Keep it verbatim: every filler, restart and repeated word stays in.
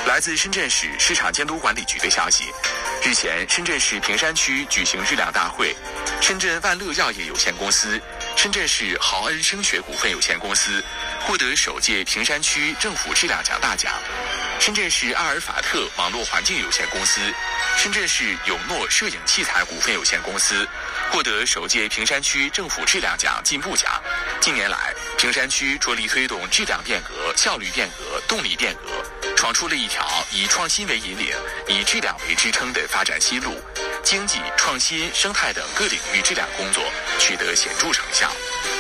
来自深圳市市场监督管理局的消息，日前，深圳市坪山区举行日粮大会，深圳万乐药业有限公司、深圳市豪恩升学股份有限公司获得首届坪山区政府质量奖大奖，深圳市阿尔法特网络环境有限公司、深圳市永诺摄影器材股份有限公司获得首届坪山区政府质量奖进步奖。近年来，坪山区着力推动质量变革、效率变革、动力变革，闯出了一条以创新为引领、以质量为支撑的发展新路，经济、创新、生态等各领域质量工作取得显著成效。